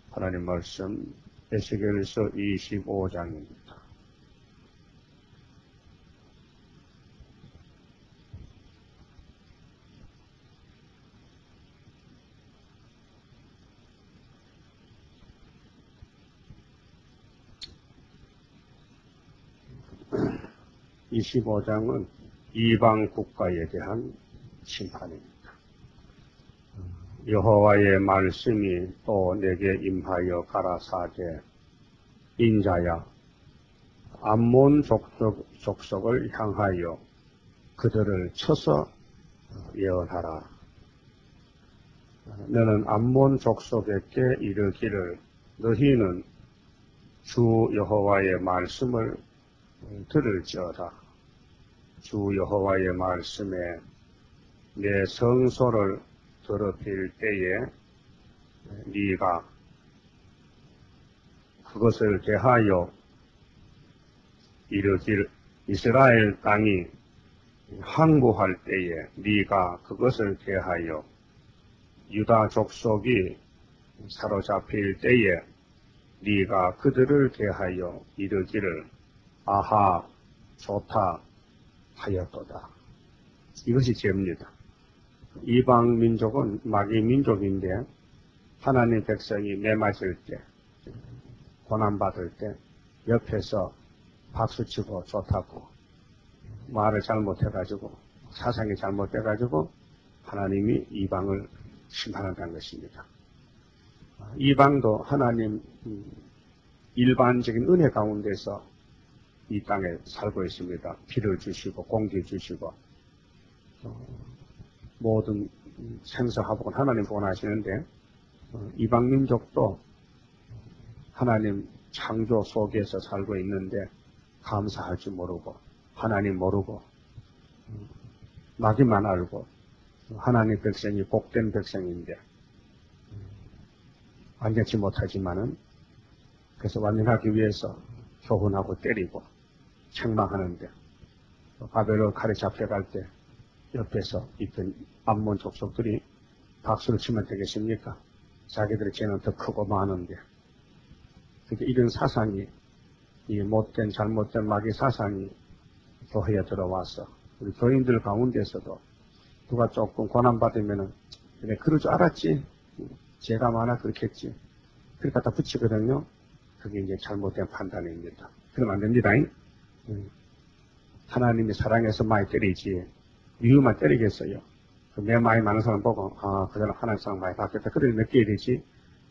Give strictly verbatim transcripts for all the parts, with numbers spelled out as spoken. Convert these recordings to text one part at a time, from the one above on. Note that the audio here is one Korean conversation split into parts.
하나님 말씀 에스겔서 이십오 장입니다. 이십오 장은 이방 국가에 대한 심판입니다. 여호와의 말씀이 또 내게 임하여 가라사대 인자야 암몬 족속, 족속을 향하여 그들을 쳐서 예언하라. 너는 암몬 족속에게 이르기를 너희는 주 여호와의 말씀을 들을지어다. 주 여호와의 말씀에 내 성소를 더럽힐 때에 네가 그것을 대하여 이르길 이스라엘 땅이 항구할 때에 네가 그것을 대하여 유다 족속이 사로잡힐 때에 네가 그들을 대하여 이르기를 아하 좋다 하였도다. 이것이 죄입니다. 이방 민족은 마귀 민족인데 하나님 백성이 매맞을 때 고난받을 때 옆에서 박수치고 좋다고 말을 잘못해가지고 사상이 잘못돼가지고 하나님이 이방을 심판한다는 것입니다. 이방도 하나님 일반적인 은혜 가운데서 이 땅에 살고 있습니다. 피를 주시고 공기 주시고 모든 생사화복은 하나님 보관하시는데 이방 민족도 하나님 창조 속에서 살고 있는데 감사할 줄 모르고 하나님 모르고 마귀만 알고 하나님 백성이 복된 백성인데 완전치 못하지만은 그래서 완전하기 위해서 교훈하고 때리고 책망하는데 바벨론 칼에 잡혀갈 때 옆에서 있던 암몬 족속들이 박수를 치면 되겠습니까? 자기들의 죄는 더 크고 많은데. 그러니까 이런 사상이, 이 못된 잘못된 마귀 사상이 교회에 들어와서 우리 교인들 가운데서도 누가 조금 고난받으면은 그래 그럴 줄 알았지. 죄가 많아 그렇겠지. 그렇게 갖다 붙이거든요. 그게 이제 잘못된 판단입니다. 그러면 안 됩니다. 하나님이 사랑해서 많이 때리지 미움만 때리겠어요. 내 많이 많은 사람 보고 아, 그 사람 하나님 사랑 많이 받겠다. 그래 느껴야 되지.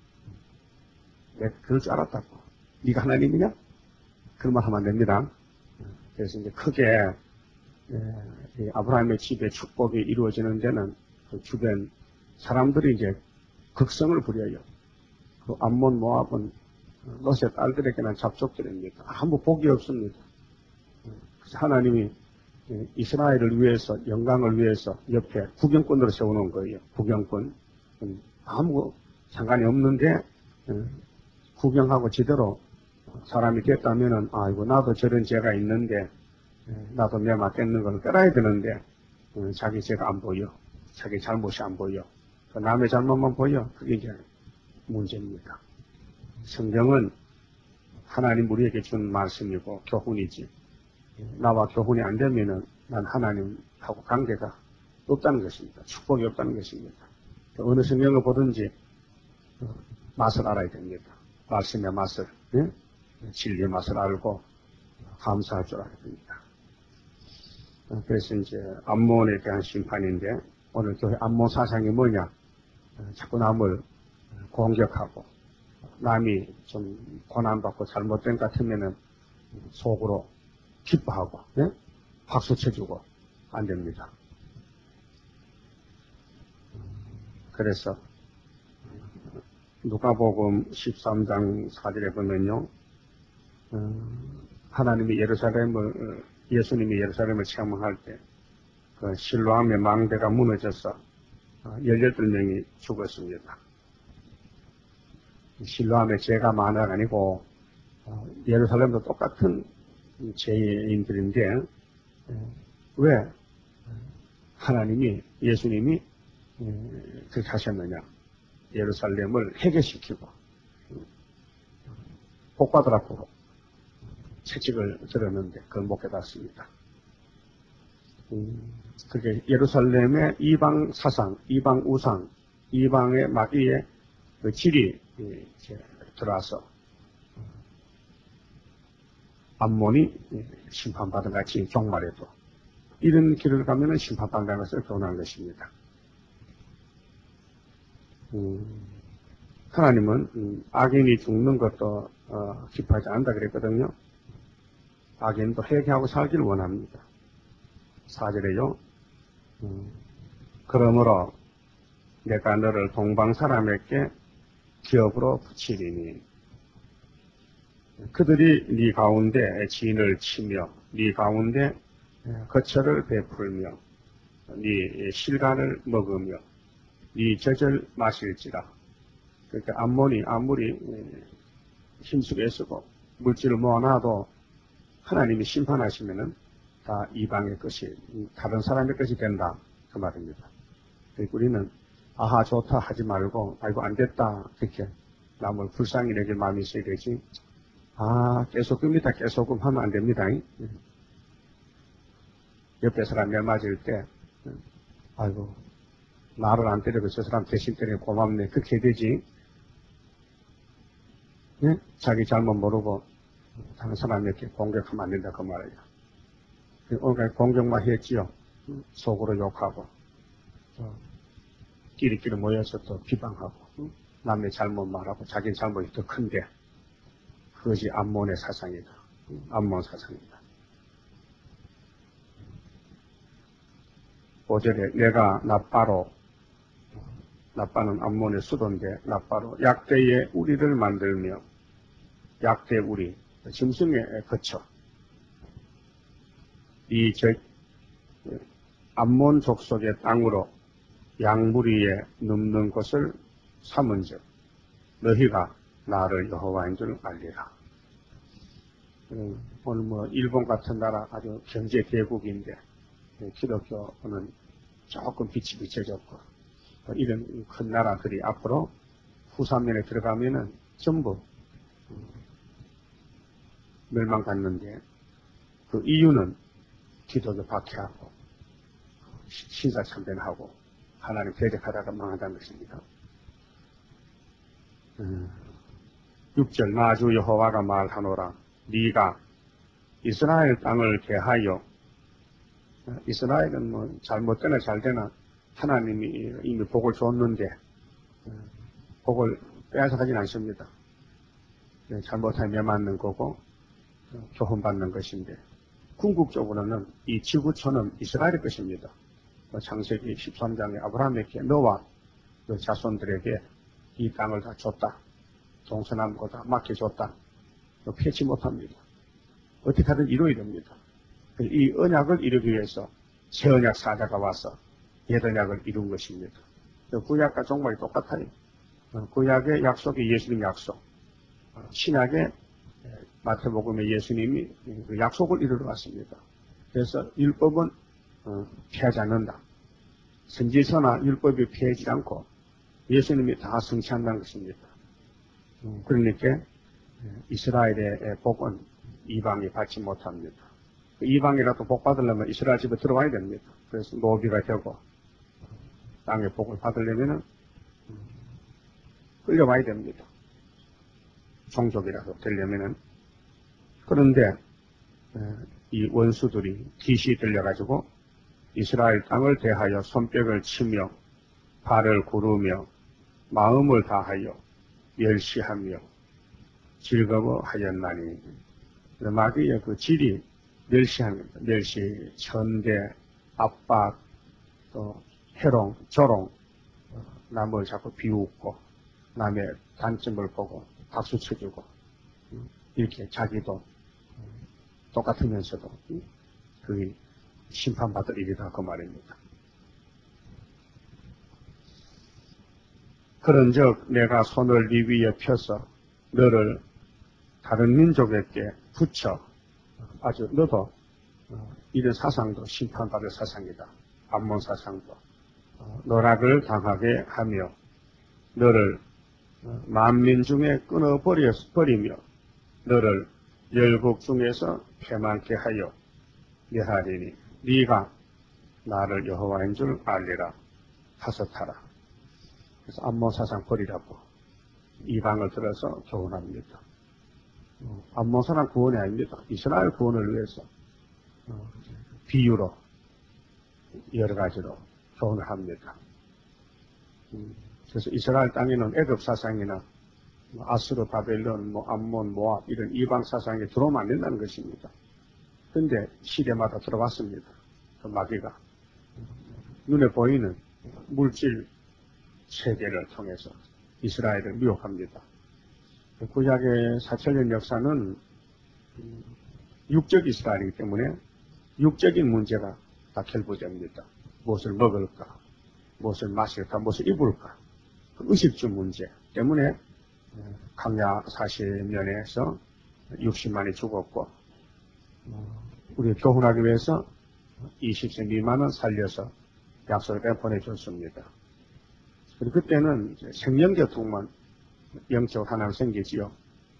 내가 그럴 줄 알았다고. 네가 하나님이냐? 그런 말 하면 안 됩니다. 그래서 이제 크게 예, 아브라함의 집에 축복이 이루어지는 데는 그 주변 사람들이 이제 극성을 부려요. 그 암몬 모압은 롯의 딸들에게는 잡족들입니다. 아무 복이 없습니다. 그래서 하나님이 이스라엘을 위해서 영광을 위해서 옆에 구경꾼으로 세워놓은 거예요. 구경꾼. 아무 상관이 없는데 구경하고 제대로 사람이 됐다면은 아이고 나도 저런 죄가 있는데 나도 매 맞겠는 걸 깨달아야 되는데 자기 죄가 안 보여. 자기 잘못이 안 보여. 남의 잘못만 보여. 그게 이제 문제입니다. 성경은 하나님 우리에게 준 말씀이고 교훈이지. 나와 교훈이 안 되면은 난 하나님하고 관계가 없다는 것입니다. 축복이 없다는 것입니다. 어느 성경을 보든지 맛을 알아야 됩니다. 말씀의 맛을, 예? 진리의 맛을 알고 감사할 줄 알아야 됩니다. 그래서 이제 암몬에 대한 심판인데 오늘 교회 암몬 사상이 뭐냐? 자꾸 남을 공격하고 남이 좀 고난받고 잘못된 것 같으면은 속으로 기뻐하고, 예? 박수 쳐주고, 안 됩니다. 그래서, 누가복음 십삼 장 사 절에 보면요, 하나님이 예루살렘을, 예수님이 예루살렘을 체험할 때, 그 실로암의 망대가 무너져서 열여덟 명이 죽었습니다. 실로암의 죄가 많아가 아니고, 예루살렘도 똑같은 죄인들인데 왜 하나님이 예수님이 그렇게 하셨느냐? 예루살렘을 회개시키고 복받으라고 채찍을 들었는데 그걸 못 깨닫습니다. 음, 그게 예루살렘의 이방 사상, 이방 우상, 이방의 마귀의 그 질이 이제 들어와서 암몬이 심판받은 같이 종말에도 이런 길을 가면은 심판받는 것을 교훈한 것입니다. 음, 하나님은 음, 악인이 죽는 것도 어, 기뻐하지 않는다 그랬거든요. 악인도 회개하고 살기를 원합니다. 사절에요. 음, 그러므로 내가 너를 동방 사람에게 기업으로 붙이리니 그들이 네 가운데 진을 치며 네 가운데 거처를 베풀며 네 실간을 먹으며 네 젖을 마실지라. 그러니까 암몬이 아무리 힘쓰고 애쓰고 물질을 모아놔도 하나님이 심판하시면은 다 이방의 것이 다른 사람의 것이 된다 그 말입니다. 우리는 아하 좋다 하지 말고 아이고 안 됐다 그렇게 남을 불쌍히 여길 마음이 있어야 되지. 아 깨소금이다 깨소금 하면 안 됩니다. 옆에 사람 매 맞을 때 아이고 나를 안 때리고 저 사람 대신 때리고 고맙네 그렇게 해야 되지. 네? 자기 잘못 모르고 다른 사람에게 공격하면 안 된다 그 말이에요. 오늘 공격만 했지요. 속으로 욕하고 끼리끼리 모여서 또 비방하고 남의 잘못 말하고 자기 잘못이 더 큰데 그것이 암몬의 사상이다. 암몬 사상이다. 오 절에 내가 나빠로, 나빠는 암몬의 수도인데 나빠로 약대의 우리를 만들며 약대 우리 짐승에 거쳐 이 저 암몬 족속의 땅으로 양무리에 눕는 곳을 삼은즉 너희가 나를 여호와인 줄 알리라. 음, 오늘 뭐 일본 같은 나라 아주 경제 대국인데 기독교는 조금 빛이 비춰졌고 이런 큰 나라들이 앞으로 후삼면에 들어가면은 전부 멸망받는데 그 이유는 기독교 박해하고 신사참변하고 하나님 대적하다가 망한다는 것입니다. 음, 육 절 나주 여호와가 말하노라 네가 이스라엘 땅을 개하여 이스라엘은 뭐 잘못되나 잘되나 하나님이 이미 복을 줬는데 복을 빼앗아가진 않습니다. 잘못하면 매맞는 거고 교훈받는 것인데 궁극적으로는 이 지구촌은 이스라엘의 것입니다. 창세기 십삼 장에 아브라함에게 너와 그 자손들에게 이 땅을 다 줬다. 동서남북을 다 맡겨줬다. 피치 못합니다. 어떻게 하든 이루어야 됩니다. 이 언약을 이루기 위해서 새 언약 사자가 와서 옛 언약을 이룬 것입니다. 구약과 정말이 똑같아요. 구약의 약속이 예수님 약속, 신약의 마태복음의 예수님이 그 약속을 이루러 왔습니다. 그래서 율법은 피하지 않는다. 선지서나 율법이 피하지 않고 예수님이 다 성취한다는 것입니다. 그러니까 이스라엘의 복은 이방이 받지 못합니다. 이방이라도 복 받으려면 이스라엘 집에 들어와야 됩니다. 그래서 노비가 되고 땅의 복을 받으려면 끌려와야 됩니다. 종족이라도 되려면은. 그런데 이 원수들이 기시 들려가지고 이스라엘 땅을 대하여 손뼉을 치며 발을 구르며 마음을 다하여 멸시하며 즐거워하였나니 마귀의 그 질이 멸시합니다. 멸시, 천대, 압박, 또 해롱, 조롱, 남을 자꾸 비웃고 남의 단점을 보고 박수 쳐주고 이렇게 자기도 똑같으면서도 그게 심판받을 일이다 그 말입니다. 그런즉 내가 손을 네 위에 펴서 너를 다른 민족에게 붙여 아주 너도 이런 사상도 심판받을 사상이다. 암몬 사상도 노락을 당하게 하며 너를 만민 중에 끊어버리며 너를 열국 중에서 패만케 하여 멸하리니 네가 나를 여호와인 줄 알리라. 하섯하라. 그래서 암몬 사상 버리라고 이방을 들어서 교훈합니다. 암몬 사람 구원이 아닙니다. 이스라엘 구원을 위해서 비유로 여러 가지로 교훈을 합니다. 그래서 이스라엘 땅에는 애굽 사상이나 아수르, 바벨론, 뭐 암몬, 모압 이런 이방 사상이 들어오면 안 된다는 것입니다. 그런데 시대마다 들어왔습니다. 그 마귀가 눈에 보이는 물질 세계를 통해서 이스라엘을 미혹합니다. 구약의 사천 년 역사는 육적 이스라엘이기 때문에 육적인 문제가 다 결부됩니다. 무엇을 먹을까, 무엇을 마실까, 무엇을 입을까, 그 의식주 문제 때문에 광야 사십 년에서 육십만이 죽었고, 우리 교훈하기 위해서 이십 세 미만은 살려서 약속에 보내줬습니다. 그리고 그때는 생명교통만 영적 하나가 생기지요.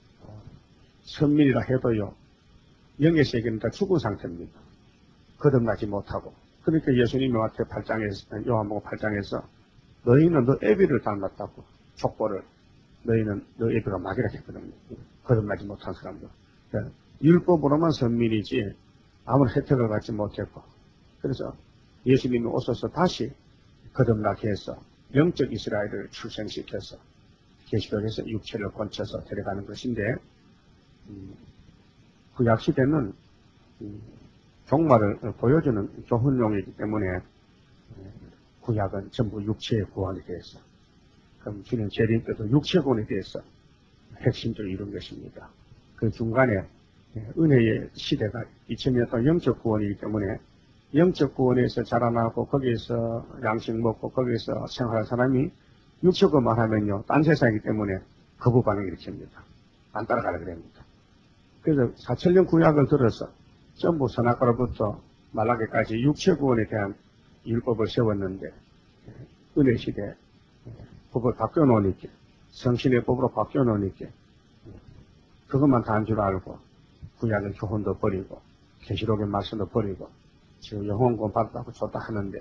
선민이라 해도요, 영의 세계는 다 죽은 상태입니다. 거듭나지 못하고. 그러니까 예수님이 마태 팔 장에서, 요한복음 팔 장에서 너희는 너 애비를 닮았다고, 족보를. 너희는 너 애비가 마귀라 했거든요. 거듭나지 못한 사람들. 그러니까 율법으로만 선민이지 아무런 혜택을 받지 못했고. 그래서 예수님이 오셔서 다시 거듭나게 해서 영적 이스라엘을 출생시켜서 계시록에서 육체를 건쳐서 데려가는 것인데, 음, 구약 시대는 음, 종말을 보여주는 교훈용이기 때문에 구약은 전부 육체의 구원에 대해서, 그럼 주님 재림 때도 육체 구원에 대해서 핵심적으로 이룬 것입니다. 그 중간에 은혜의 시대가 이천 년 동안 영적 구원이기 때문에 영적 구원에서 자라나고 거기에서 양식 먹고 거기에서 생활한 사람이 육체 구원만 하면요, 딴 세상이기 때문에 거부 반응을 일으킵니다. 안 따라가려 그럽니다. 그래서 사천 년 구약을 들어서 전부 선악과로부터 말라기까지 육체 구원에 대한 율법을 세웠는데, 은혜 시대 법을 바뀌어 놓으니까, 성신의 법으로 바뀌어 놓으니까 그것만 다 한 줄 알고 구약의 교훈도 버리고 계시록의 말씀도 버리고 지금 영혼구원 받았다고 좋다 하는데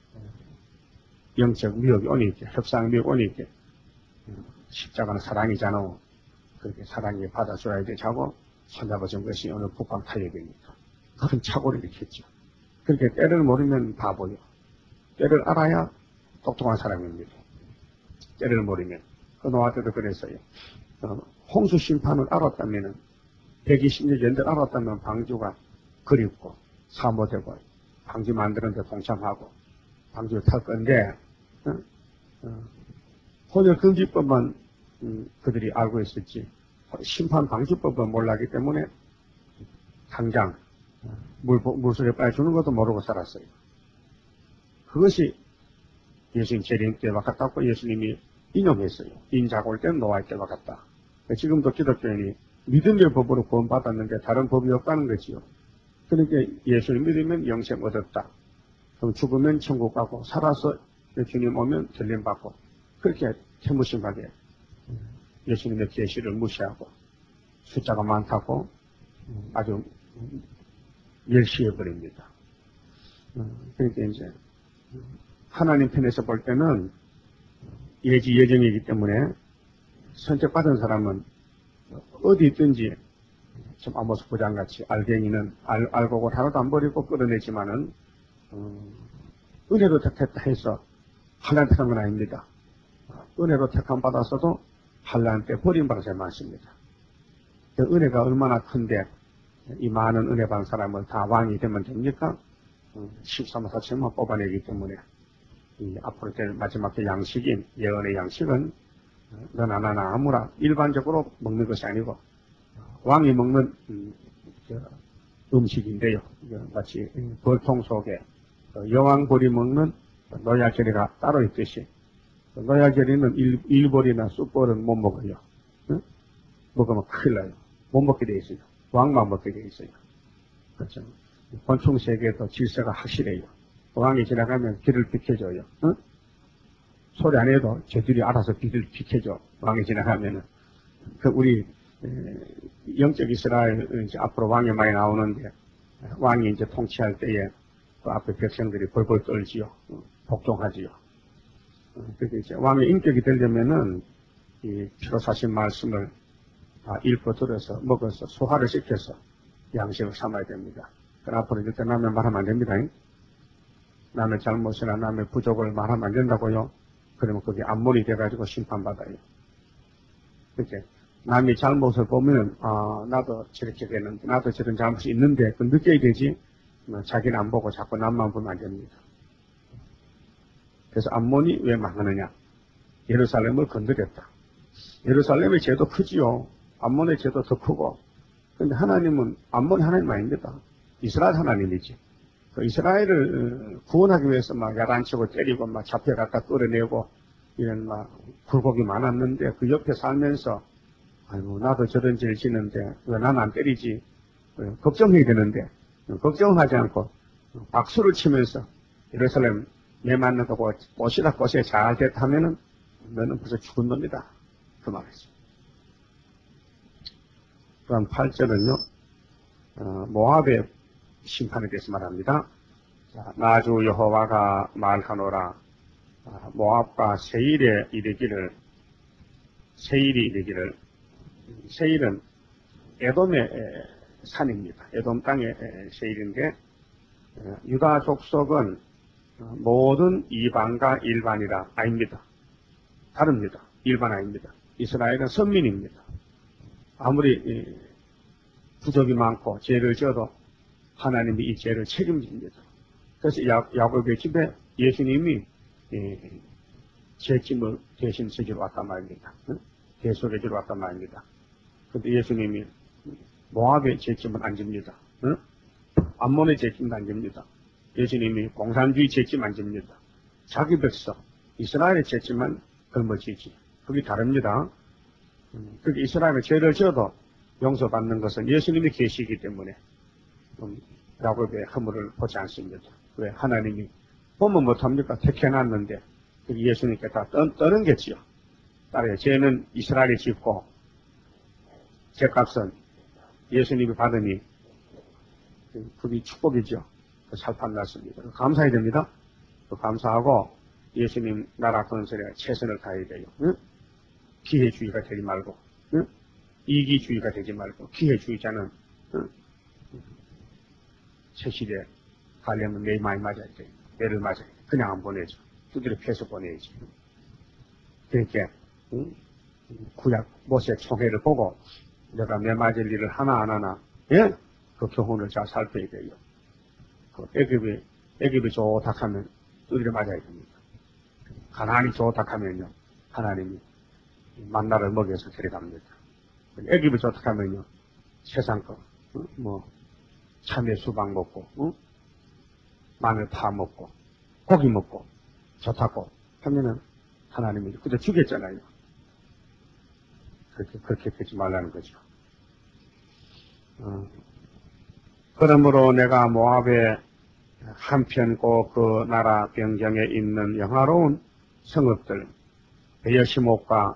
영적 미혹이 오니까, 협상 미혹이 오니까 십자가는 사랑이잖아. 그렇게 사랑이 받아줘야 되자고 손잡아준 것이 오늘 북방 타협입니다. 큰 착오를 일으켰죠. 그렇게 때를 모르면 바보요. 때를 알아야 똑똑한 사람입니다. 때를 모르면. 그 노아 때도 그랬어요. 어, 홍수 심판을 알았다면, 백이십 년 전들 알았다면 방주가 그립고 사모되고 방주 만드는 데 동참하고 방주 탈 건데, 어? 어, 혼혈 금지법만 음, 그들이 알고 있었지 심판 방지법은 몰랐기 때문에 당장 물, 물속에 빠져주는 것도 모르고 살았어요. 그것이 예수님 재림 때와 같았고 예수님이 인용했어요. 인자고 올 때는 노아의 때와 같다. 지금도 기독교인이 믿음의 법으로 구원받았는데 다른 법이 없다는 거지요. 그러니까 예수를 믿으면 영생 얻었다. 그럼 죽으면 천국 가고 살아서 주님 오면 들림받고 그렇게 태무심하게 예수님의 계시를 무시하고 숫자가 많다고 아주 멸시해버립니다. 그러니까 이제 하나님 편에서 볼 때는 예지 예정이기 때문에 선택받은 사람은 어디 있든지 좀 아모스 부장같이 알갱이는 알, 알곡을 하나도 안 버리고 끌어내지만은 음, 은혜로 택했다 해서 환란 택한 건 아닙니다. 은혜로 택함 받았어도 환란 때 버림받은 사람이 많습니다. 그 은혜가 얼마나 큰데 이 많은 은혜 받은 사람을 다 왕이 되면 됩니까? 십삼 사천만 뽑아내기 때문에 이 앞으로 될 마지막 양식인 예언의 양식은 너나 나나 아무나 일반적으로 먹는 것이 아니고 왕이 먹는 음, 음식인데요. 마치 벌통 속에 여왕벌이 먹는 노약제리가 따로 있듯이 노약제리는 일, 일벌이나 쑥벌은 못 먹어요. 응? 먹으면 큰일 나요. 못 먹게 돼 있어요. 왕만 먹게 돼 있어요. 그렇죠. 권총 세계에도 질서가 확실해요. 왕이 지나가면 길을 비켜줘요. 응? 소리 안 해도 저들이 알아서 길을 비켜줘. 왕이 지나가면은. 그 우리 영적 이스라엘 이제 앞으로 왕이 많이 나오는데 왕이 이제 통치할 때에 그 앞에 백성들이 벌벌 떨지요. 복종하지요. 그래서 이제 왕의 인격이 되려면은 이 피로 사신 말씀을 아, 읽고 들어서 먹어서 소화를 시켜서 양식을 삼아야 됩니다. 그럼 앞으로 이제 남의 말하면 안 됩니다. 남의 잘못이나 남의 부족을 말하면 안 된다고요. 그러면 그게 암몰이 돼가지고 심판받아요. 이렇게 남의 잘못을 보면 아 나도 저렇게 되는데 나도 저런 잘못이 있는데 그 느껴야 되지 자기는 안 보고 자꾸 남만 보면 안 됩니다. 그래서 암몬이 왜 망하느냐? 예루살렘을 건드렸다. 예루살렘의 죄도 크지요. 암몬의 죄도 더 크고. 그런데 하나님은 암몬이 하나님 아닙니다. 이스라엘 하나님이지. 그 이스라엘을 구원하기 위해서 막 야단치고 때리고 막 잡혀갔다 끌어내고 이런 막 굴곡이 많았는데 그 옆에 살면서 아이고 나도 저런 죄를 지는데 왜 난 안 때리지? 걱정해야 되는데 걱정하지 않고 박수를 치면서 예루살렘 내 맞는 거 꽃이다 꽃에 잘 됐다 하면은 너는 벌써 죽은 놈이다. 그 말이죠. 그럼 팔 절은요, 어, 모압의 심판에 대해서 말합니다. 자, 나주 여호와가 말하노라. 아, 모압과 세일에 이르기를, 세일이 이르기를, 세일은 에돔의 산입니다. 에돔 땅의 세일인데, 유다 족속은 모든 이방과 일반이라 아닙니다. 다릅니다. 일반 아닙니다. 이스라엘은 선민입니다. 아무리 부족이 많고 죄를 지어도 하나님이 이 죄를 책임집니다. 그래서 야곱의 집에 예수님이 죄짐을 대신 지기로 왔단 말입니다. 대속해 주러 왔단 말입니다. 그런데 예수님이 모압의 죄짐은 안 집니다. 암몬의 죄짐은 안 집니다. 예수님이 공산주의 죄짐 안 집니다. 자기 백성 이스라엘의 죄짐만 걸머지지. 그게 다릅니다. 그게 이스라엘의 죄를 지어도 용서받는 것은 예수님이 계시기 때문에 야곱의 허물을 보지 않습니다. 왜? 하나님이 보면 못합니까? 택해놨는데 예수님께 다 떠, 떠넘겼지요. 따라요. 죄는 이스라엘이 짓고 죄값은 예수님이 받으니 그게 축복이죠. 살판났습니다. 감사해야 됩니다. 감사하고 예수님 나라 건설에 최선을 다해야 돼요. 응? 기회주의가 되지 말고, 응? 이기주의가 되지 말고, 기회주의자는 응? 최실에 가려면 매 많이 맞아야 돼요. 매를 맞아야 돼요. 그냥 안 보내죠. 두드려 패서 보내야지. 그러니까 응? 구약 모세 총회를 보고 내가 매 맞을 일을 하나 안 하나, 예? 그 교훈을 잘 살펴야 돼요. 그 애굽이 애굽이 좋다 하면 두드려 맞아야 됩니다. 가나안이 좋다 하면요, 하나님이 만나를 먹여서 데려갑니다. 애굽이 좋다 하면요, 세상 거, 어? 뭐, 참외 수박 먹고, 어? 마늘 파 먹고, 고기 먹고, 좋다고 하면은 하나님이 그저 주겠잖아요. 그렇게, 그렇게 되지 말라는 거죠. 어. 그러므로 내가 모압의 한편 그 나라 변경에 있는 영화로운 성읍들, 베여시목과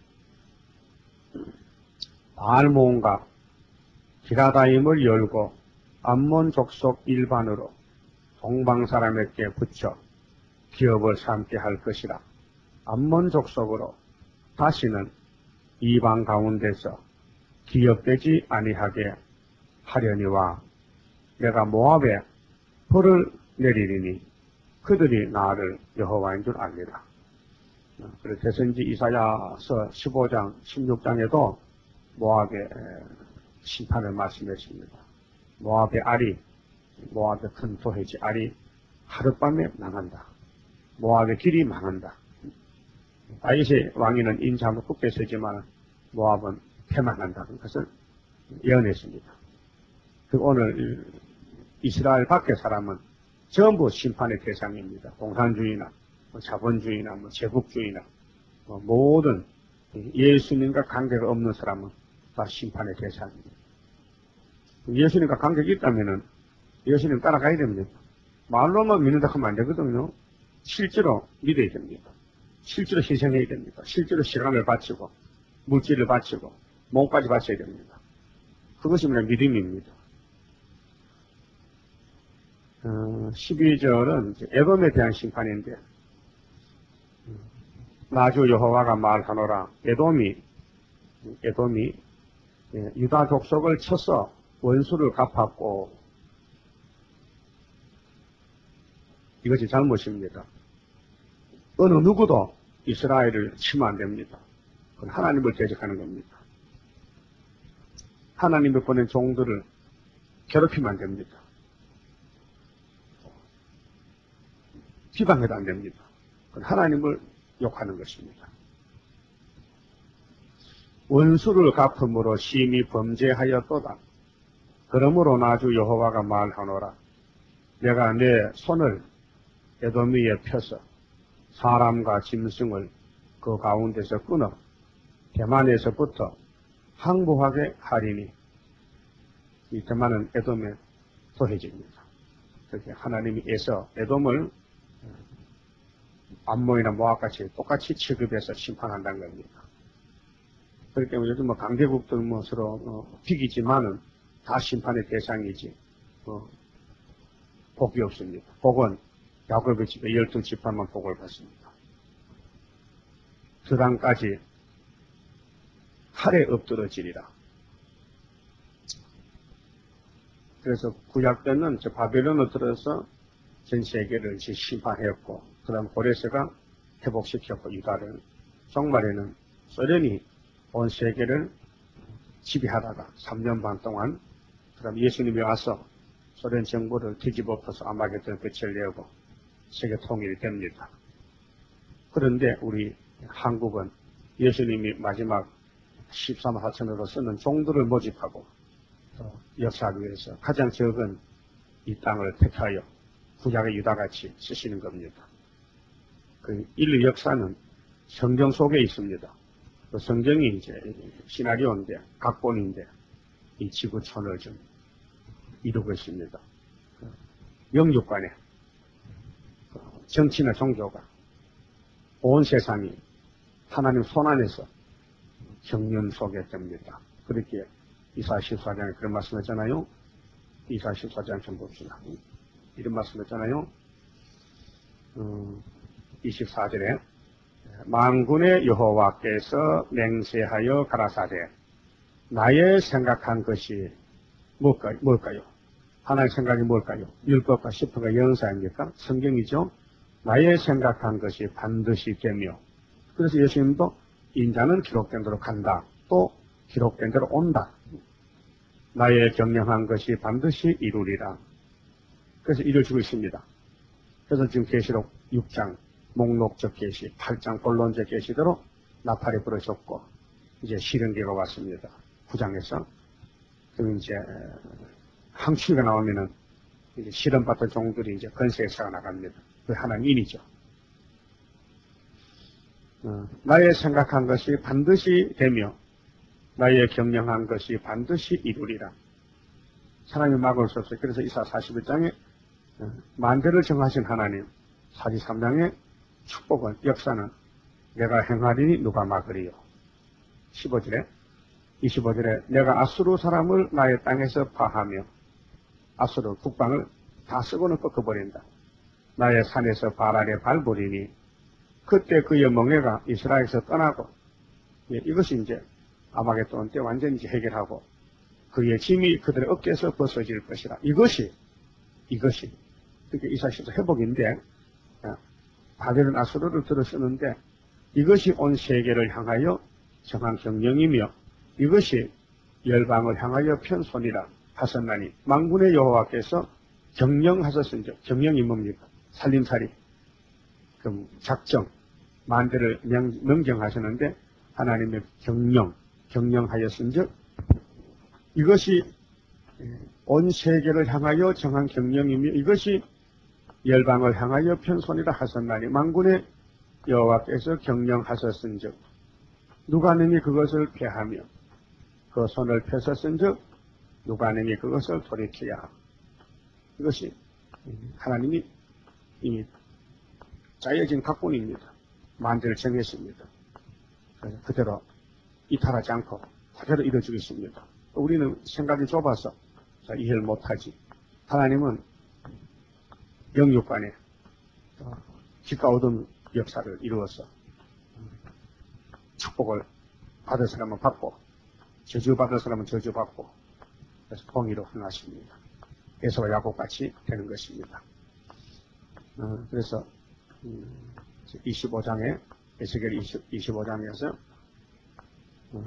바알몬과 기라다임을 열고 암몬 족속 일반으로 동방 사람에게 붙여 기업을 삼게 할 것이라. 암몬 족속으로 다시는 이방 가운데서 기업되지 아니하게 하려니와 내가 모압에 벌을 내리리니 그들이 나를 여호와인 줄 압니다. 그래서 대선지 이사야서 십오 장, 십육 장에도 모압의 심판을 말씀했습니다. 모압의 알이, 모압의 큰 도해지 알이 하룻밤에 망한다. 모압의 길이 망한다. 다윗의 왕위는 인자하면 굳게 서지만 모압은 패망한다는 것을 예언했습니다. 그 오늘 이스라엘 밖의 사람은 전부 심판의 대상입니다. 공산주의나 뭐 자본주의나 뭐 제국주의나 뭐 모든 예수님과 관계가 없는 사람은 다 심판의 대상입니다. 예수님과 관계가 있다면은 예수님 따라가야 됩니다. 말로만 믿는다 하면 안 되거든요. 실제로 믿어야 됩니다. 실제로 희생해야 됩니다. 실제로 시간을 바치고 물질을 바치고 몸까지 바쳐야 됩니다. 그것이 뭐냐 믿음입니다. 어, 십이 절은 에돔에 대한 심판인데 나주 여호와가 말하노라. 에돔이 에돔이 유다 족속을 쳐서 원수를 갚았고 이것이 잘못입니다. 어느 누구도 이스라엘을 치면 안 됩니다. 그건 하나님을 대적하는 겁니다. 하나님이 보낸 종들을 괴롭히면 안 됩니다. 비방해도 안 됩니다. 그건 하나님을 욕하는 것입니다. 원수를 갚음으로 심히 범죄하였도다. 그러므로 나주 여호와가 말하노라. 내가 내 손을 에돔 위에 펴서 사람과 짐승을 그 가운데서 끊어 대만에서부터 항복하게 하리니. 이 대만은 에돔의 도해지입니다. 그렇게 하나님이 애써 에돔을 암몬이나 모압같이 똑같이 취급해서 심판한다는 겁니다. 그렇기 때문에 요즘 뭐 강대국들 뭐 서로 어, 비기지만은 다 심판의 대상이지 어, 복이 없습니다. 복은 야곱의 집에 열두 지파만 복을 받습니다. 드단까지 칼에 엎드러지리라. 그래서 구약 때는 저 바벨론으로 들어서 전 세계를 심판했고, 그 다음 고레스가 회복시켰고, 유다를. 종말에는 소련이 온 세계를 지배하다가 삼 년 반 동안, 그 다음 예수님이 와서 소련 정부를 뒤집어엎어서 아마겟돈 끝을 내고 세계 통일이 됩니다. 그런데 우리 한국은 예수님이 마지막 십삼 하천으로 쓰는 종들을 모집하고 역사하기 위해서 가장 적은 이 땅을 택하여 구약의 유다같이 쓰시는 겁니다. 그 인류 역사는 성경 속에 있습니다. 그 성경이 이제 시나리오인데, 각본인데, 이 지구촌을 좀 이루고 있습니다. 영육간에 정치나 종교가 온 세상이 하나님 손 안에서 경륜 속에 됩니다. 그렇게 이사야 십사 장에 그런 말씀 했잖아요. 이사야 십사 장 좀 봅시다. 이런 말씀 했잖아요. 음, 이십사 절에 만군의 여호와께서 맹세하여 가라사대 나의 생각한 것이 뭘까요? 뭘까요? 하나의 생각이 뭘까요? 율법과 십부가 연사입니까? 성경이죠. 나의 생각한 것이 반드시 되며, 그래서 예수님도 인자는 기록된 대로 간다. 또 기록된 대로 온다. 나의 경영한 것이 반드시 이루리라. 그래서 이루어지고 있습니다. 그래서 지금 계시록 육 장 목록적 계시, 팔 장 본론적 계시대로 나팔이 부러졌고 이제 실현기가 왔습니다. 구 장에서. 그럼 이제 항추가 나오면은 이제 실현받던 종들이 이제 건세사가 나갑니다. 그 하나님 인이죠. 어, 나의 생각한 것이 반드시 되며 나의 경영한 것이 반드시 이루리라. 사람이 막을 수 없어요. 그래서 이사야 사십일 장에 어, 만대를 정하신 하나님, 사십삼 장의 축복은, 역사는 내가 행하리니 누가 막으리요. 십오 절에 이십오 절에 내가 아수르 사람을 나의 땅에서 파하며, 아수르 국방을 다 쓰고는 꺾어버린다. 나의 산에서 발 아래 밟으리니 그때 그의 멍에가 이스라엘에서 떠나고, 예, 이것이 이제 아마겟돈 때 완전히 해결하고 그의 짐이 그들의 어깨에서 벗어질 것이라. 이것이 이것이 그게 이사야 십사 회복인데, 바벨론 아수르를 들어 쓰는데 이것이 온 세계를 향하여 정한 경영이며 이것이 열방을 향하여 편손이라 하셨나니 만군의 여호와께서 경영하셨은즉, 경영이 뭡니까? 살림살이, 그럼 작정, 만대를 명, 명정하셨는데 하나님의 경영, 경영하였은즉 이것이 온 세계를 향하여 정한 경영이며 이것이 열방을 향하여 편손이라 하셨나니 만군의 여호와께서 경영하셨은즉 누가 능히 그것을 폐하며 그 손을 펴셨은즉 누가 능히 그것을 돌이켜야 하고. 이것이 하나님이 이미 짜여진 각본입니다. 만대를 정했습니다. 그래서 그대로 이탈하지 않고 그대로 이루어지겠습니다. 우리는 생각이 좁아서 이해를 못하지. 하나님은 영육간에 빛과 어둠 역사를 이루어서 축복을 받을 사람은 받고 저주받을 사람은 저주받고 그래서 공의로 행하십니다. 에서와 야곱같이 되는 것입니다. 어, 그래서 음, 이십오 장에 에스겔 이십오 장에서 음,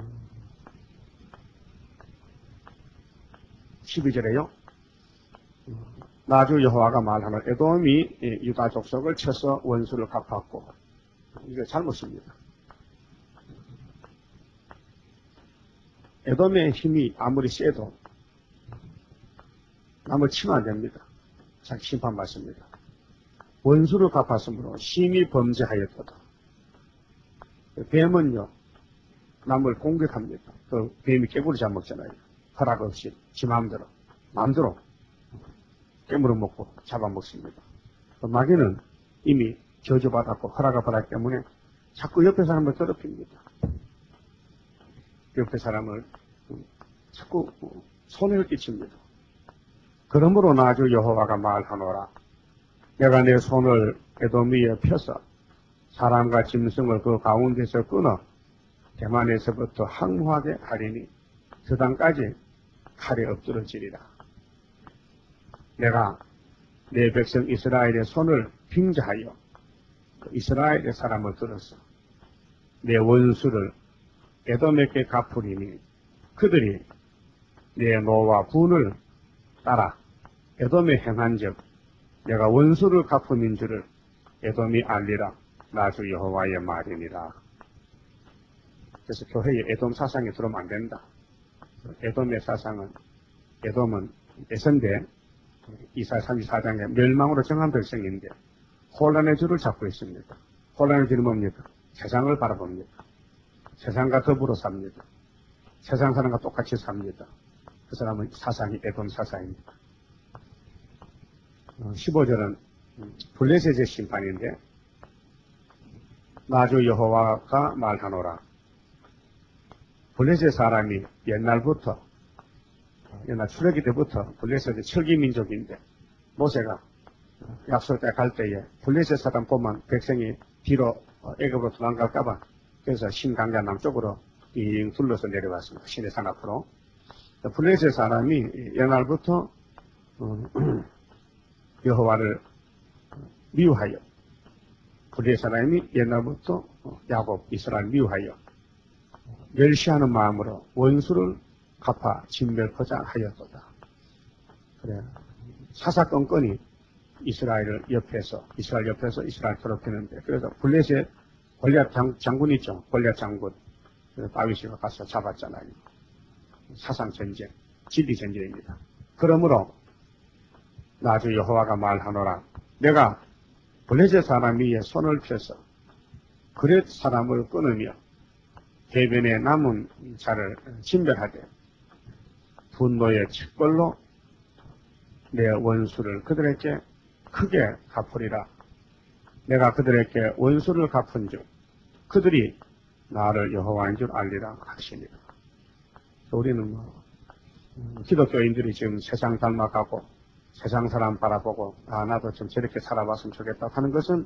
십이 절에요. 나주 여호와가 말하는 에돔이 유다 족속을 쳐서 원수를 갚았고, 이게 잘못입니다. 에돔의 힘이 아무리 세도 남을 치면 안 됩니다. 자기 심판받습니다. 원수를 갚았으므로 심히 범죄하였도다. 뱀은요, 남을 공격합니다. 그 뱀이 깨구리 잡먹잖아요. 허락 없이 지 마음대로 마음대로 깨물어 먹고 잡아먹습니다. 마귀는 이미 저주받았고 허락을 받았기 때문에 자꾸 옆에 사람을 더럽힙니다. 옆에 사람을 자꾸 손해를 끼칩니다. 그러므로 나주 여호와가 말하노라. 내가 내 손을 에돔 위에 펴서 사람과 짐승을 그 가운데서 끊어 대만에서부터 항무하게 하리니 그 땅까지 칼에 엎드러지리라. 내가 내 백성 이스라엘의 손을 빙자하여 이스라엘의 사람을 들어서 내 원수를 에돔에게 갚으리니 그들이 내 노와 분을 따라 에돔에 행한즉 내가 원수를 갚음인 줄을 에돔이 알리라. 나주 여호와의 말이니라. 그래서 교회에 에돔 사상이 들어오면 안 된다. 에돔의 사상은 에돔은 에선대 이사야 삼십사 장에 멸망으로 정한 백성인데 혼란의 줄을 잡고 있습니다. 혼란의 줄은 뭡니까? 세상을 바라봅니다. 세상과 더불어 삽니다. 세상 사람과 똑같이 삽니다. 그 사람은 사상이 에돔 사상입니다. 십오 절은 블레셋의 심판인데 나주 여호와가 말하노라. 블레셋 사람이 옛날부터 옛날 출애굽 때부터 블레셋의 철기 민족인데 모세가 약속 때 갈 때에 블레셋 사람 보면 백성이 뒤로 애굽으로 도망갈까봐 그래서 신강자 남쪽으로 빙 둘러서 내려왔습니다. 신의 산 앞으로. 블레셋 사람이 옛날부터 여호와를 미워하여 블레셋 사람이 옛날부터 야곱 이스라엘 미워하여 멸시하는 마음으로 원수를 갚아 진멸하자 하였도다. 그래 사사건건이 이스라엘을 옆에서 이스라엘 옆에서 이스라엘 괴롭히는데 그래서 블레셋 골리앗 장, 장군 있죠. 골리앗 장군 다윗이 가서 잡았잖아요. 사상 전쟁, 진리 전쟁입니다. 그러므로 나주 여호와가 말하노라. 내가 블레셋 사람 위에 손을 펴서 그렛 사람을 끊으며 해변에 남은 자를 진멸하되 분노의 책벌로 내 원수를 그들에게 크게 갚으리라. 내가 그들에게 원수를 갚은 즉 그들이 나를 여호와인 줄 알리라 하시니라. 우리는 뭐 기독교인들이 지금 세상 닮아가고 세상 사람 바라보고 아 나도 좀 저렇게 살아봤으면 좋겠다 하는 것은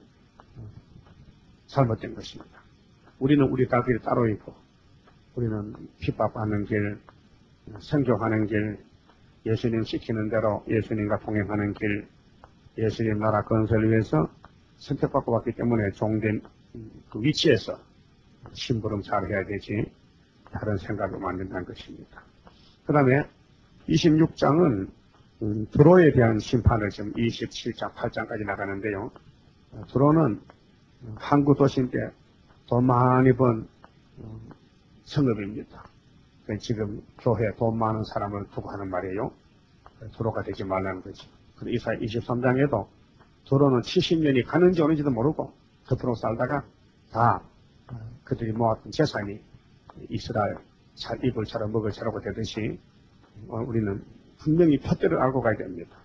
잘못된 것입니다. 우리는 우리 갈 길이 따로 있고 우리는 핍박하는 길, 성교하는 길, 예수님 시키는 대로 예수님과 동행하는 길, 예수님 나라 건설을 위해서 선택받고 왔기 때문에 종된 그 위치에서 심부름 잘 해야 되지 다른 생각을 만든다는 것입니다. 그 다음에 이십육 장은 드로에 대한 심판을 지금 이십칠 장, 팔 장까지 나가는데요. 드로는 항구 도시인데 돈 많이 번 성읍입니다. 지금 교회에 돈 많은 사람을 두고 하는 말이에요. 드로가 되지 말라는 거지. 이사야 이십삼 장에도 드로는 칠십 년이 가는지 오는지도 모르고 겉으로 살다가 다 그들이 모았던 재산이 이스라엘 입을 차려 먹을 차려고 되듯이 우리는 분명히 푯대를 알고 가야 됩니다.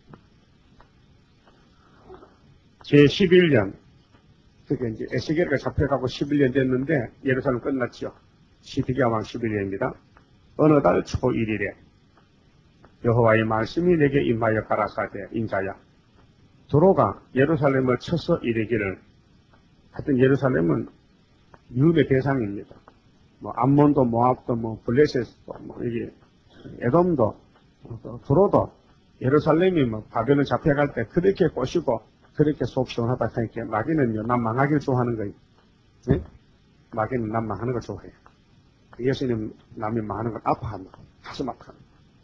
제십일 년, 그게 이제 에스겔가 잡혀가고 십일 년 됐는데 예루살렘 끝났죠. 시드기야 왕 십일 년입니다. 어느 달 초일일에 여호와의 말씀이 내게 임하여 가라사대 인자야 두로가 예루살렘을 쳐서 이르기를. 하여튼 예루살렘은 미움의 대상입니다. 뭐 암몬도 모압도 뭐 블레셋도 뭐 이게 에돔도 두로도 예루살렘이 뭐 바벨론 잡혀갈 때 그렇게 꼬시고 그렇게 속 시원하다 하니까 마귀는요 난 망하기를 좋아하는 거예요. 네? 마귀는 난 망하는 걸 좋아해요. 예수님 남이 망하는 걸 아파합니다. 가슴 아파합니다.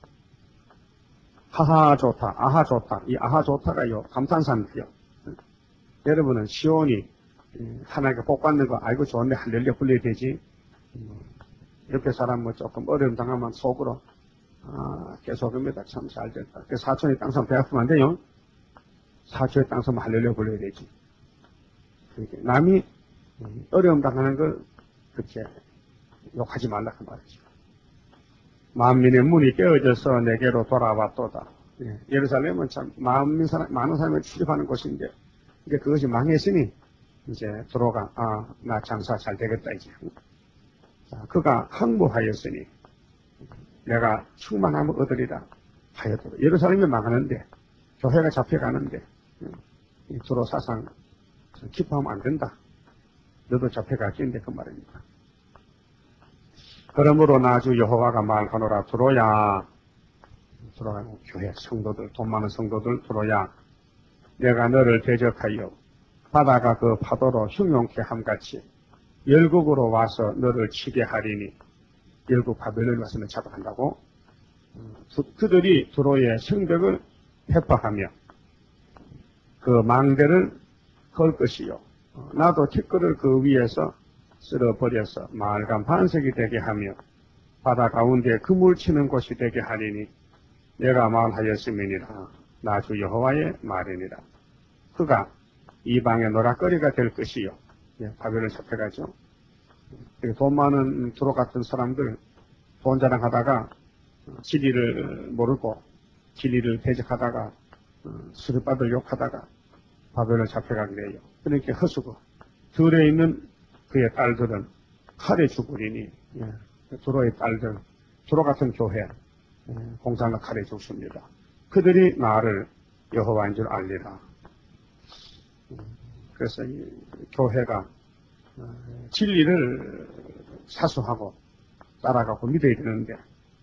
하하 좋다, 아하 좋다. 이 아하 좋다가요 감탄사인데요. 여러분은 시온이 하나님께 복 받는 거 알고 좋은데 할렐루야 불러야 되지. 옆에 사람 뭐 조금 어려움 당하면 속으로 아 계속입니다. 참 잘됐다. 그 사촌의 땅섬 배 아프면 안 돼요. 사촌의 땅섬 할렐루야 불러야 되지. 그렇게 남이 어려움 당하는 걸 그렇게 욕하지 말라 그 말이죠. 만민의 문이 깨어져서 내게로 돌아왔도다. 예, 예루살렘은 참 만민 사람, 많은 사람이 출입하는 곳인데 이제 그것이 망했으니 이제 들어가 아 나 장사 잘 되겠다 이제. 자, 그가 항무하였으니 내가 충만함을 얻으리라 하였도다. 예루살렘이 망하는데 교회가 잡혀가는데 이 두로 사상 기뻐하면 안 된다. 너도 잡혀가겠는데 그 말입니다. 그러므로 나주 여호와가 말하노라. 두로야, 두로야 교회 성도들, 돈 많은 성도들 두로야, 내가 너를 대적하여 바다가 그 파도로 흉용케 함같이 열국으로 와서 너를 치게 하리니. 열국 바벨론에 와서 너 잡아간다고. 그들이 두로의 성벽을 회파하며 그 망대를 걸 것이요 나도 티끌을 그 위에서 쓸어버려서 말간 반석이 되게 하며 바다 가운데 그물 치는 곳이 되게 하리니 내가 말하였음이니라. 나주 여호와의 말이니라. 그가 이방의 노락거리가 될 것이요. 예, 바벨론 잡혀가죠. 돈 많은 두로 같은 사람들 돈 자랑하다가 진리를 모르고 진리를 대적하다가 수르바들 욕하다가 바벨론 잡혀가게 돼요. 그러니까 허수고 들에 있는 그의 딸들은 칼에 죽으리니 예, 두로의 딸들, 두로 같은 교회 예, 공산을 칼에 죽습니다. 그들이 나를 여호와인 줄 알리라. 그래서 이 교회가 진리를 사수하고 따라가고 믿어야 되는데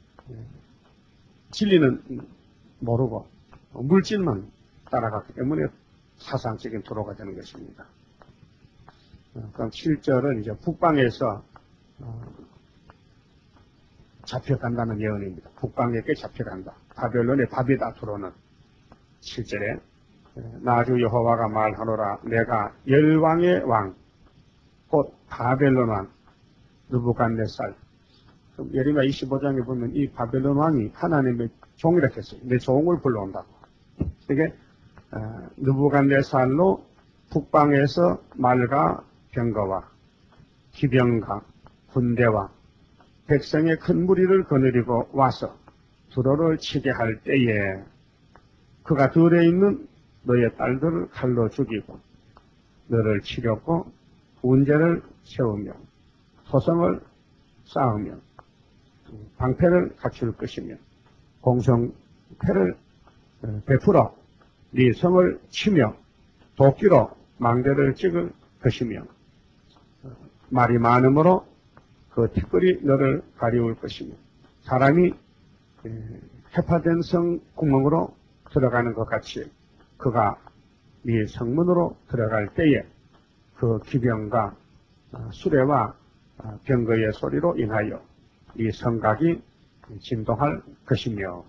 진리는 모르고 물질만 따라갔기 때문에 사상적인 도로가 되는 것입니다. 그럼 칠 절은 이제 북방에서 잡혀간다는 예언입니다. 북방에게 잡혀간다. 바벨론의 밥이다 두로는. 칠 절에 나주 여호와가 말하노라. 내가 열왕의 왕 곧 바벨론 왕 느부갓네살. 예레미야 이십오 장에 보면 이 바벨론 왕이 하나님의 종이라 했어요. 내 종을 불러온다고. 이게 느부갓네살로 북방에서 말과 병거와 기병과 군대와 백성의 큰 무리를 거느리고 와서 두로를 치게 할 때에 그가 들에 있는 너의 딸들을 칼로 죽이고 너를 치렸고 군제를 세우며 소성을 쌓으며 방패를 갖출 것이며 공성패를 베풀어 네 성을 치며 도끼로 망대를 찍을 것이며 말이 많으므로 그 티끌이 너를 가리울 것이며 사람이 해파된 성 구멍으로 들어가는 것 같이 그가 네 성문으로 들어갈 때에 그 기병과 수레와 병거의 소리로 인하여 이 성곽이 진동할 것이며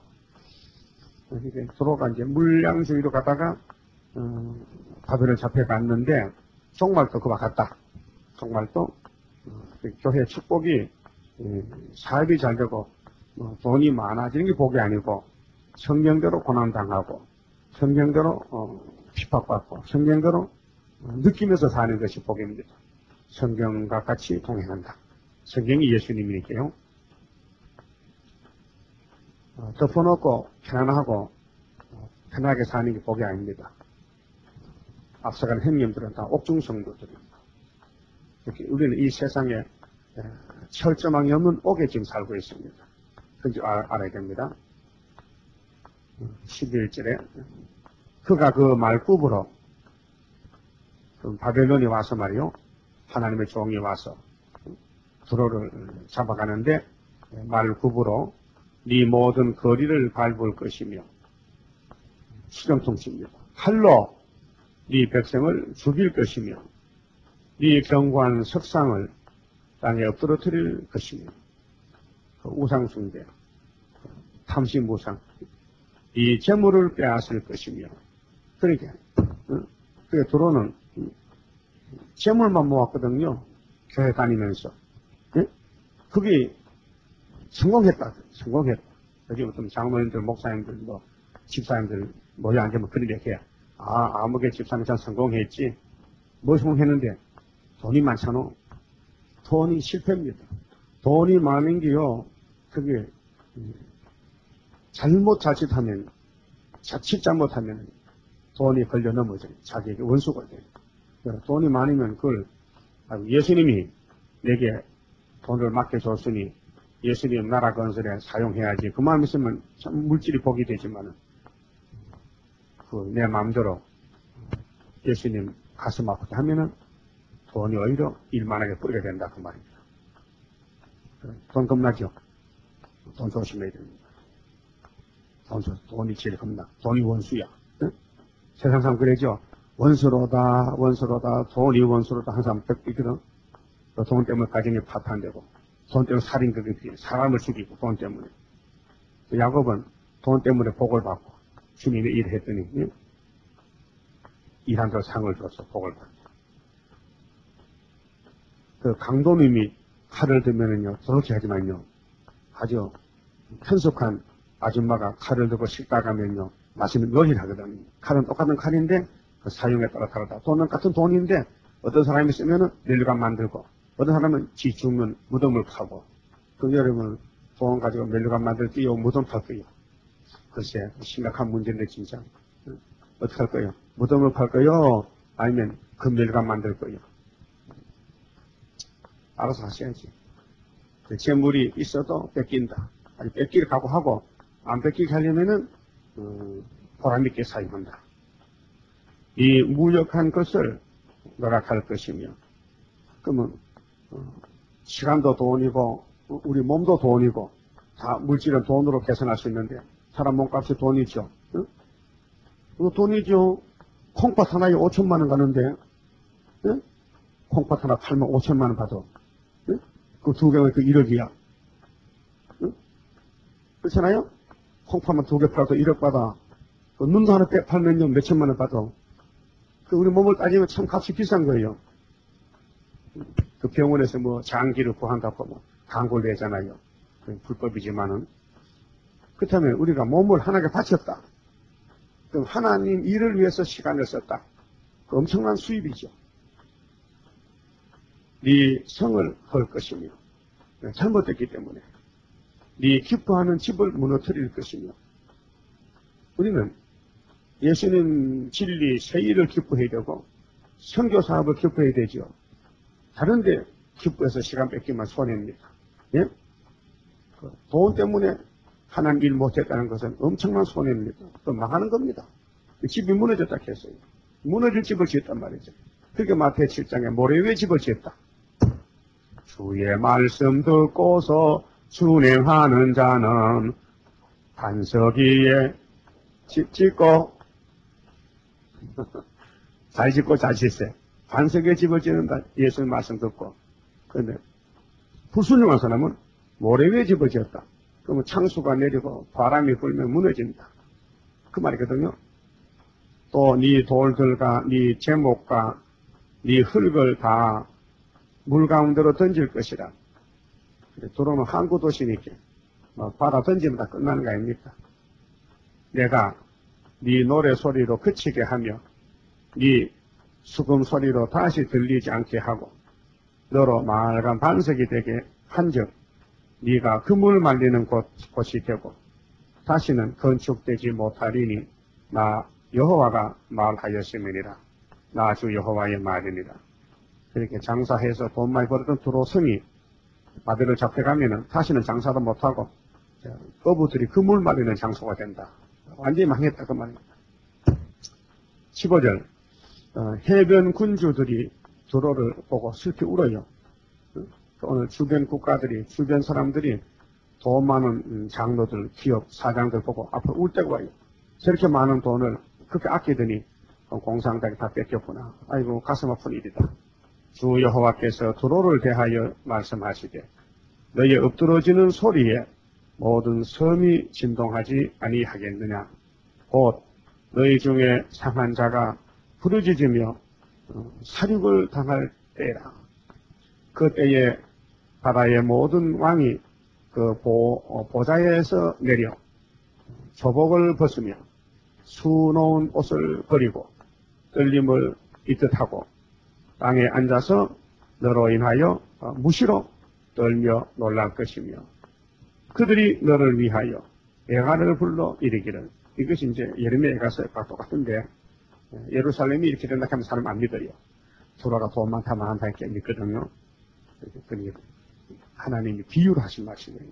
두로가 이제 물량주의로 가다가 어, 바벨론 잡혀갔는데 종말도 그와 같다. 종말도 어, 교회 축복이 예, 사업이 잘 되고 어, 돈이 많아지는 게 복이 아니고 성경대로 고난당하고 성경대로 어, 핍박받고 성경대로 어, 느끼면서 사는 것이 복입니다. 성경과 같이 동행한다. 성경이 예수님이니까요. 어, 덮어놓고 편안하고 어, 편하게 사는 게 복이 아닙니다. 앞서간 행님들은 다 옥중성도들입니다. 이렇게 우리는 이 세상에 철저망이 없는 옥에 지금 살고 있습니다. 그건 알아야 됩니다. 십일 절에 그가 그 말굽으로 그 바벨론이 와서 말이요 하나님의 종이 와서 두로를 잡아가는데 말굽으로 네 모든 거리를 밟을 것이며 수정통치입니다. 칼로 네 백성을 죽일 것이며 네 견고한 석상을 땅에 엎드러뜨릴 것이며 그 우상숭배, 탐심우상, 이 재물을 빼앗을 것이며 그러니까 그 도로는 재물만 모았거든요. 교회 다니면서. 그게 성공했다. 성공했다. 여기 어떤 장로님들, 목사님들, 뭐 집사님들 모여 앉으면 그런 얘기야. 아, 아무개 집사님 참 성공했지. 뭐 성공했는데 돈이 많잖아. 돈이 실패입니다. 돈이 많은 게요. 그게 잘못 자칫하면, 자칫 잘못하면 돈이 걸려 넘어져요. 자기에게 원수가 돼요. 돈이 많으면 그걸 예수님이 내게 돈을 맡겨줬으니 예수님 나라 건설에 사용해야지. 그 마음 있으면 참 물질이 복이 되지만 그 내 마음대로 예수님 가슴 아프게 하면은 돈이 오히려 일만하게 뿌리게 된다 그 말입니다. 돈 겁나죠? 돈 조심해야 됩니다. 돈, 돈이 제일 겁나. 돈이 원수야. 응? 세상 사람 그러죠? 원수로다, 원수로다, 돈이 원수로다 항상 있거든. 돈 때문에 가정이 파탄되고, 돈 때문에 살인극이 사람을 죽이고, 돈 때문에. 야곱은 돈 때문에 복을 받고, 주님이 일했더니, 응? 일한 대로 상을 줘서 복을 받고. 그 강도님이 칼을 들면은요, 저렇게 하지만요, 아주 현숙한 아줌마가 칼을 들고 식당 가면요, 맛있는 요리를 하거든요. 칼은 똑같은 칼인데, 그 사용에 따라 다르다. 돈은 같은 돈인데, 어떤 사람이 쓰면은 멜루감 만들고, 어떤 사람은 지 죽는 무덤을 파고, 그 여러분, 돈 가지고 멜루감 만들 때요, 무덤 팔 거예요. 글쎄, 심각한 문제인데, 진짜. 어떻게 할 거예요? 무덤을 팔 거예요? 아니면 그 멜루감 만들 거예요? 알아서 하셔야지. 재물이 있어도 뺏긴다. 아니, 뺏길 각오하고, 안 뺏기게 하려면은, 음, 보람있게 사용한다. 이 무력한 것을 노력할 것이며, 그러면, 어, 시간도 돈이고, 우리 몸도 돈이고, 다 물질은 돈으로 계산할 수 있는데, 사람 몸값이 돈이죠. 응? 그 돈이죠. 콩팥 하나에 오천만 원 가는데, 응? 콩팥 하나 팔면 오천만 원 받아. 응? 그 두 개면 그 일억이야. 응? 그렇잖아요? 콩팥만 두 개 팔아도 일억 받아. 그 눈도 하나 빼 팔면요, 몇천만 원 받아. 그 우리 몸을 따지면 참 값이 비싼 거예요. 그 병원에서 뭐 장기를 구한다고 뭐 광고를 내잖아요. 불법이지만은. 그렇다면 우리가 몸을 하나님께 바쳤다. 그럼 하나님 일을 위해서 시간을 썼다. 그 엄청난 수입이죠. 네 성을 헐 것이며 잘못됐기 때문에 네 기뻐하는 집을 무너뜨릴 것이며 우리는 예수님 진리 세일을 기뻐해야 되고 선교 사업을 기뻐해야 되죠. 다른데 기뻐해서 시간 뺏기면 손해입니다. 예? 돈 때문에 하나님 일 못했다는 것은 엄청난 손해입니다. 또 망하는 겁니다. 집이 무너졌다 했어요. 무너질 집을 지었단 말이죠. 그게 마태복음 칠 장에 모래 위에 집을 지었다. 주의 말씀 듣고서 순행하는 자는 반석 위에 집 짓고 잘 짓고 잘 짓세. 반석 위에 집을 짓는다. 예수님 말씀 듣고. 그런데 불순종한 사람은 모래 위에 집을 지었다. 그러면 창수가 내리고 바람이 불면 무너진다. 그 말이거든요. 또 네 돌들과 네 제목과 네 흙을 다 물 가운데로 던질 것이라. 도로는 항구 도시니까 뭐 바다 던지면 다 끝나는 거 아닙니까? 내가 네 노래 소리로 그치게 하며 네 수금 소리로 다시 들리지 않게 하고 너로 맑은 반석이 되게 한즉 네가 그물 말리는 곳, 곳이 되고 다시는 건축되지 못하리니 나 여호와가 말하였음이니라. 나 주 여호와의 말이니라. 그렇게 장사해서 돈 많이 벌었던 두로성이 바벨을 잡혀가면은 다시는 장사도 못하고 어부들이 그물 마리는 장소가 된다. 완전히 망했다 그 말입니다. 십오 절 어, 해변 군주들이 도로를 보고 슬피 울어요. 오늘 주변 국가들이 주변 사람들이 돈 많은 장로들, 기업, 사장들 보고 앞으로 울 때가 와요. 저렇게 많은 돈을 그렇게 아끼더니 공상당이 다 뺏겼구나. 아이고 가슴 아픈 일이다. 주 여호와께서 도로를 대하여 말씀하시되 너희 엎드러지는 소리에 모든 섬이 진동하지 아니하겠느냐. 곧 너희 중에 상한 자가 부르짖으며 사륙을 당할 때라. 그 때에 바다의 모든 왕이 그 보, 보좌에서 내려 조복을 벗으며 수놓은 옷을 버리고 떨림을 잊듯하고 땅에 앉아서 너로 인하여 무시로 떨며 놀랄 것이며 그들이 너를 위하여 애가를 불러 이르기를. 이것이 이제 예레미야 애가서와 똑같은데 예루살렘이 이렇게 된다 하면 사람 안 믿어요. 도로가 돈 많다 많다 이렇게 믿거든요. 그러니 하나님이 비유를 하신 말씀이에요.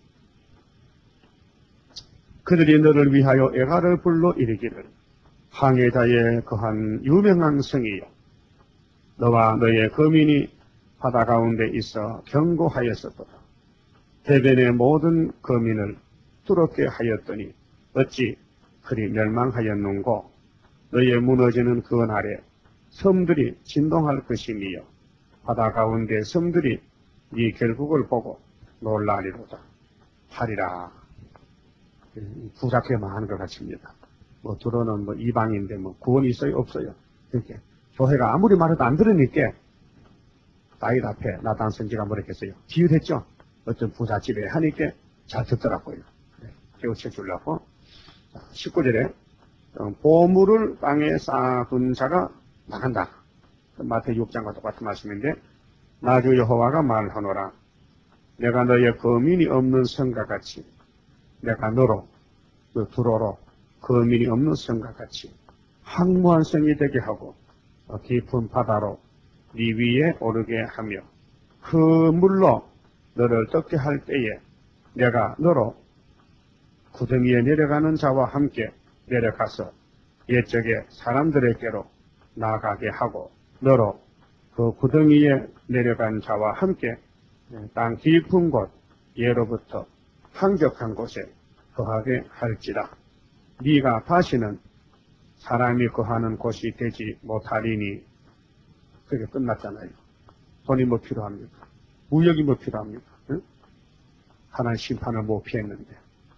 그들이 너를 위하여 애가를 불러 이르기를 항해자의 그한 유명한 성이요 너와 너의 거민이 바다 가운데 있어 경고하였었도다. 해변의 모든 거민을 두렵게 하였더니 어찌 그리 멸망하였는고. 너의 무너지는 그 날에 섬들이 진동할 것이며 바다 가운데 섬들이 네 결국을 보고 놀라리로다. 하리라. 부작게 망하는 것 같습니다. 뭐 들어는 뭐 이방인데 뭐 구원이 있어요 없어요. 그렇게 교회가 아무리 말해도 안 들으니까 다윗 앞에 나단 선지가 뭐랬겠어요. 비유했죠. 어떤 부잣집에 하니까 잘 듣더라고요. 네, 깨우쳐 주려고. 십구 절에 보물을 땅에 쌓아둔 자가 나간다. 마태육 육 장과 똑같은 말씀인데 나주 여호와가 말하노라. 내가 너의 거민이 없는 성과 같이 내가 너로 그 두로로 거민이 없는 성과 같이 항무한 성이 되게 하고 깊은 바다로 네 위에 오르게 하며 그 물로 너를 떴게 할 때에 내가 너로 구덩이에 내려가는 자와 함께 내려가서 옛적에 사람들에게로 나가게 하고 너로 그 구덩이에 내려간 자와 함께 땅 깊은 곳 예로부터 한적한 곳에 거하게 할지라. 네가 다시는 사람이 거하는 곳이 되지 못하리니. 그게 끝났잖아요. 돈이 뭐 필요합니까? 무역이 뭐 필요합니까? 응? 하나님 심판을 못 피했는데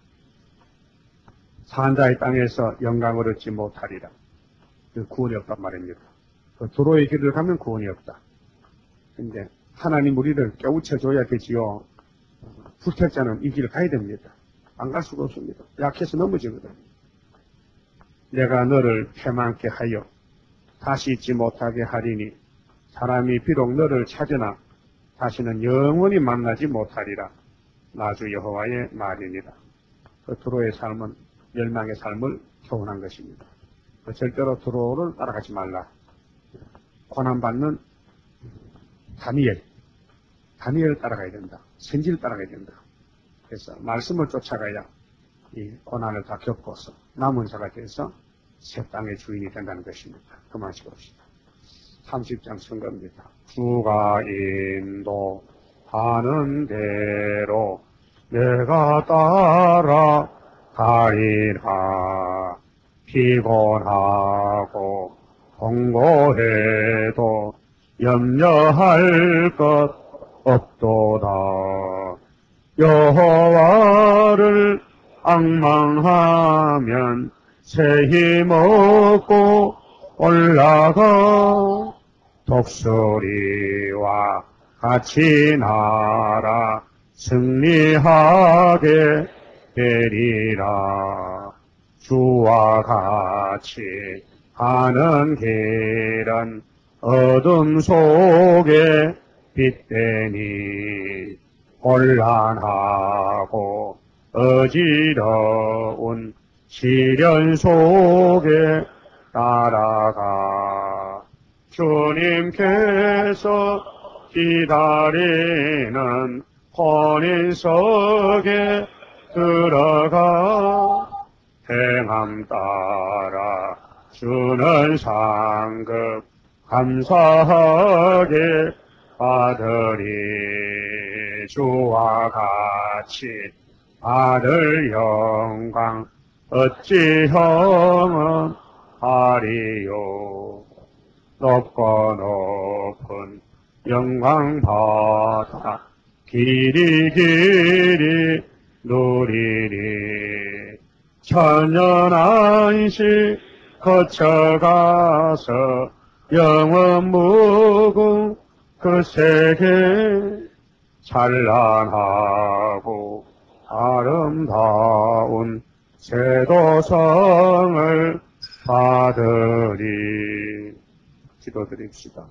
산자의 땅에서 영광을 얻지 못하리라. 그 구원이 없단 말입니다. 그 도로의 길을 가면 구원이 없다. 근데 하나님 우리를 깨우쳐줘야 되지요. 불택자는 이 길을 가야 됩니다. 안 갈 수가 없습니다. 약해서 넘어지거든. 내가 너를 패망케 하여 다시 잊지 못하게 하리니 사람이 비록 너를 찾으나 다시는 영원히 만나지 못하리라. 나주 여호와의 말이니라. 그 도로의 삶은 멸망의 삶을 교훈한 것입니다. 절대로 도로를 따라가지 말라. 고난받는 다니엘, 다니엘을 따라가야 된다. 선지를 따라가야 된다. 그래서 말씀을 쫓아가야 이 고난을 다 겪어서 남은 자가 돼서 새 땅의 주인이 된다는 것입니다. 그만하시고 봅시다. 삼십 장 선거입니다. 주가 인도하는 대로 내가 따라 가리라. 피곤하고 공고해도 염려할 것 없도다. 여호와를 앙망하면 새 힘 얻고 올라가. 독수리와 같이 날아 승리하게 되리라. 주와 같이 가는 길은 어둠 속에 빛되니 혼란하고 어지러운 시련 속에 따라가. 주님께서 기다리는 혼인석에 들어가 행함 따라 주는 상급 감사하게 받으리. 주와 같이 받을 영광 어찌 형은 하리요. 높고 높은 영광 받아 길이 길이 누리리. 천년 안식 거쳐가서 영원 무궁 그 세계 찬란하고 아름다운 세도성을 받으리. 기도드립시다.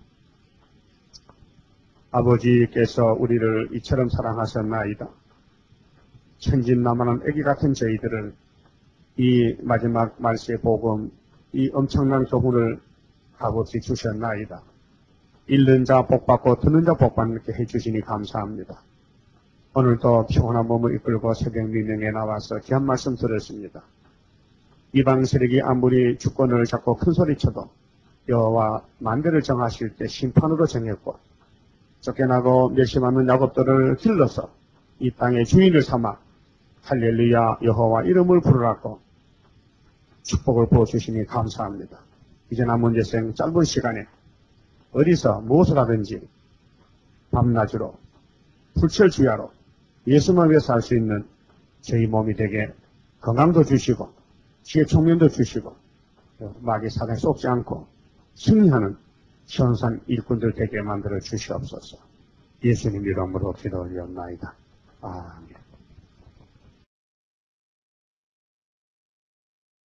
아버지께서 우리를 이처럼 사랑하셨나이다. 천진난만한 애기 같은 저희들을 이 마지막 말세의 복음, 이 엄청난 교훈을 값없이 주셨나이다. 읽는 자 복받고 듣는 자 복받게 해주시니 감사합니다. 오늘도 평온한 몸을 이끌고 새벽 미명에 나와서 귀한 말씀 들었습니다. 이방 세력이 아무리 주권을 잡고 큰 소리쳐도 여호와 만대를 정하실 때 심판으로 정했고, 쫓겨나고 멸시받는 야곱들을 길러서 이 땅의 주인을 삼아 할렐루야 여호와 이름을 부르라고 축복을 부어주시니 감사합니다. 이제 남은 인생 짧은 시간에 어디서 무엇을 하든지 밤낮으로 불철주야로 예수만 위해서 할 수 있는 저희 몸이 되게 건강도 주시고 지혜 총명도 주시고 마귀 사단에 쏟지 않고 승리하는 현산 일꾼들 되게 만들어 주시옵소서. 예수님 이름으로 기도 올리옵나이다. 아멘.